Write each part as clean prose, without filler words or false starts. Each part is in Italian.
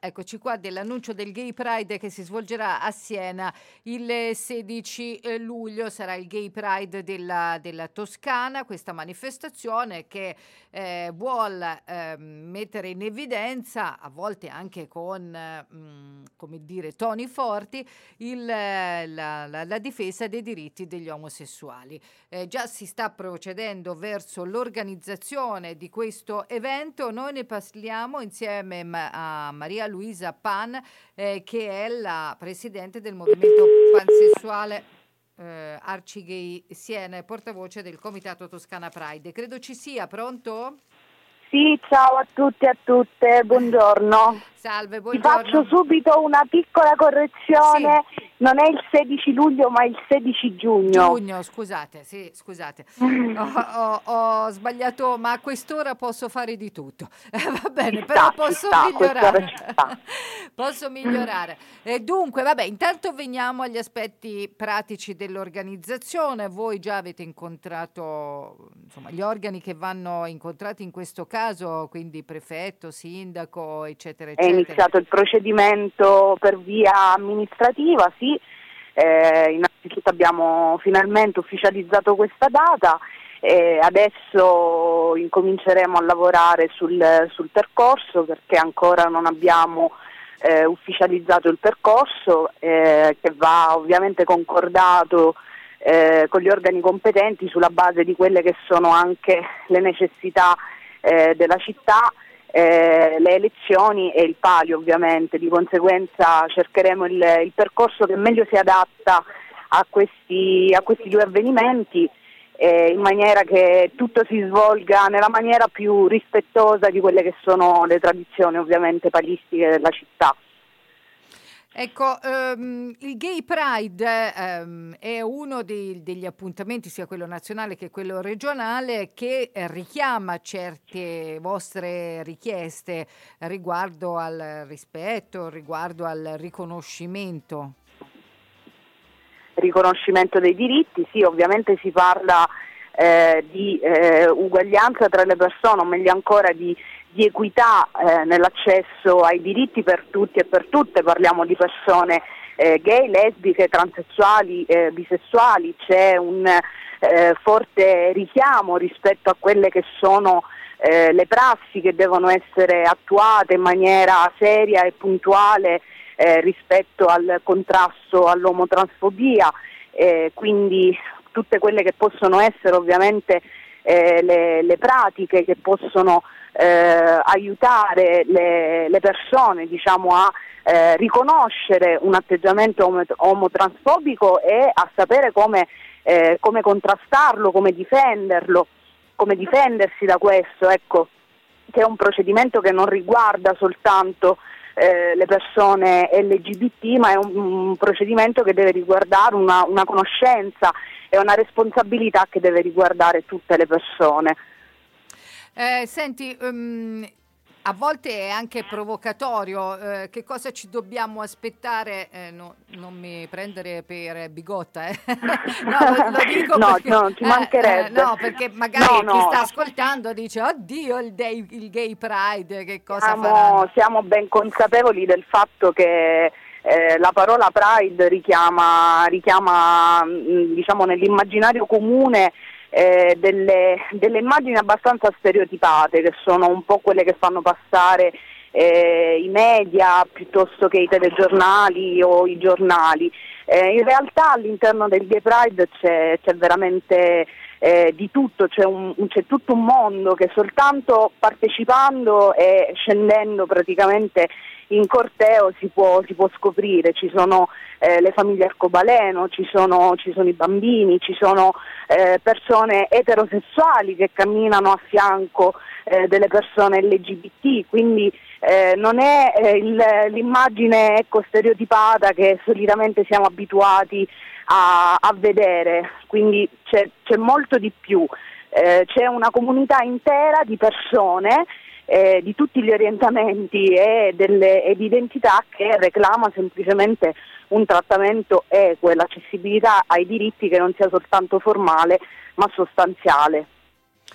eccoci qua, dell'annuncio del Gay Pride che si svolgerà a Siena il 16 luglio. Sarà il Gay Pride della Toscana, questa manifestazione che vuol mettere in evidenza, a volte anche con come dire, toni forti, la difesa dei diritti degli omosessuali. Già si sta procedendo verso l'organizzazione di questo evento. Noi ne parliamo insieme a Maria Luisa Pan, che è la presidente del movimento pansessuale Arcigay Siena e portavoce del Comitato Toscana Pride. Credo ci sia, pronto? Sì, ciao a tutti e a tutte, buongiorno. Salve, Ti buongiorno. faccio subito una piccola correzione, Sì. Non è il 16 luglio ma il 16 giugno. Giugno, scusate, sì, scusate. Ho sbagliato, ma a quest'ora posso fare di tutto. Va bene, però posso migliorare. Posso migliorare. Dunque, vabbè, intanto veniamo agli aspetti pratici dell'organizzazione. Voi già avete incontrato, insomma, gli organi che vanno incontrati in questo caso, quindi prefetto, sindaco, eccetera, eccetera. È iniziato il procedimento per via amministrativa, sì. Innanzitutto abbiamo finalmente ufficializzato questa data e adesso incominceremo a lavorare sul percorso, perché ancora non abbiamo ufficializzato il percorso che va ovviamente concordato con gli organi competenti sulla base di quelle che sono anche le necessità della città, le elezioni e il palio ovviamente. Di conseguenza cercheremo il percorso che meglio si adatta a questi due avvenimenti, in maniera che tutto si svolga nella maniera più rispettosa di quelle che sono le tradizioni ovviamente palistiche della città. Ecco, il Gay Pride è uno degli appuntamenti, sia quello nazionale che quello regionale, che richiama certe vostre richieste riguardo al rispetto, riguardo al riconoscimento. Riconoscimento dei diritti, sì, ovviamente si parla di uguaglianza tra le persone, o meglio ancora di equità nell'accesso ai diritti per tutti e per tutte. Parliamo di persone gay, lesbiche, transessuali, bisessuali. C'è un forte richiamo rispetto a quelle che sono le prassi che devono essere attuate in maniera seria e puntuale rispetto al contrasto all'omotransfobia, quindi tutte quelle che possono essere ovviamente le pratiche che possono aiutare le persone, diciamo, a riconoscere un atteggiamento omotransfobico e a sapere come contrastarlo, come difenderlo, come difendersi da questo, ecco, che è un procedimento che non riguarda soltanto le persone LGBT, ma è un procedimento che deve riguardare una conoscenza e una responsabilità che deve riguardare tutte le persone. Senti, a volte è anche provocatorio, che cosa ci dobbiamo aspettare? Non mi prendere per bigotta, no, lo dico perché, no, ci mancherebbe. no, perché magari chi sta ascoltando dice, oddio, il Gay Pride, che cosa faranno? Siamo ben consapevoli del fatto che la parola Pride richiama diciamo nell'immaginario comune delle immagini abbastanza stereotipate, che sono un po' quelle che fanno passare i media piuttosto che i telegiornali o i giornali. In realtà all'interno del Gay Pride c'è veramente di tutto, c'è tutto un mondo che soltanto partecipando e scendendo praticamente in corteo si può scoprire. Ci sono le famiglie arcobaleno, ci sono i bambini, ci sono persone eterosessuali che camminano a fianco delle persone LGBT, quindi non è l'immagine stereotipata che solitamente siamo abituati a vedere, quindi c'è molto di più, c'è una comunità intera di persone di tutti gli orientamenti ed identità che reclama semplicemente un trattamento equo e l'accessibilità ai diritti che non sia soltanto formale ma sostanziale.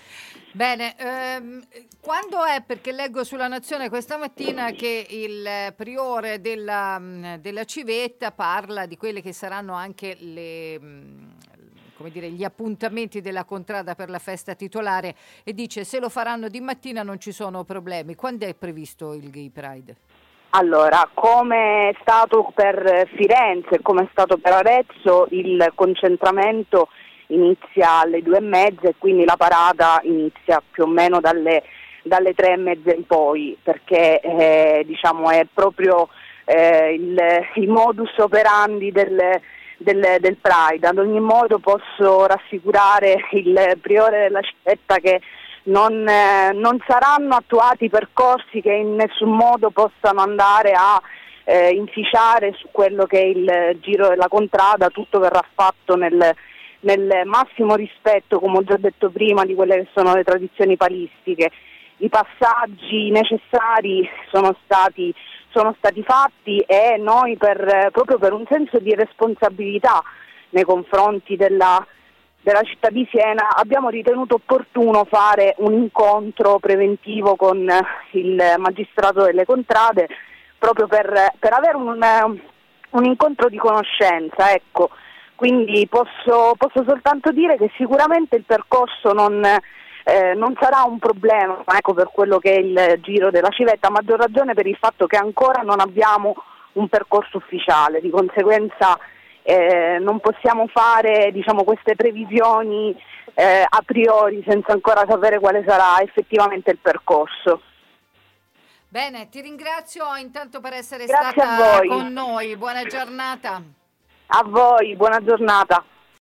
Bene, quando è, perché leggo sulla Nazione questa mattina che il priore della civetta parla di quelle che saranno anche come dire, gli appuntamenti della contrada per la festa titolare, e dice se lo faranno di mattina non ci sono problemi. Quando è previsto il Gay Pride? Allora, come è stato per Firenze, come è stato per Arezzo, il concentramento inizia alle 2:30 e quindi la parata inizia più o meno dalle 3:30 in poi, perché diciamo è proprio il modus operandi del Pride. Ad ogni modo posso rassicurare il priore della città che non saranno attuati percorsi che in nessun modo possano andare a inficiare su quello che è il giro della contrada. Tutto verrà fatto nel massimo rispetto, come ho già detto prima, di quelle che sono le tradizioni palistiche. I passaggi necessari sono stati fatti e noi proprio per un senso di responsabilità nei confronti della città di Siena abbiamo ritenuto opportuno fare un incontro preventivo con il magistrato delle contrade, proprio per avere un incontro di conoscenza, ecco. Quindi posso soltanto dire che sicuramente il percorso non sarà un problema, ecco, per quello che è il giro della civetta, a maggior ragione per il fatto che ancora non abbiamo un percorso ufficiale, di conseguenza non possiamo fare, diciamo, queste previsioni a priori senza ancora sapere quale sarà effettivamente il percorso. Bene, ti ringrazio intanto per essere Grazie stata a voi. con noi, buona giornata. A voi, buona giornata.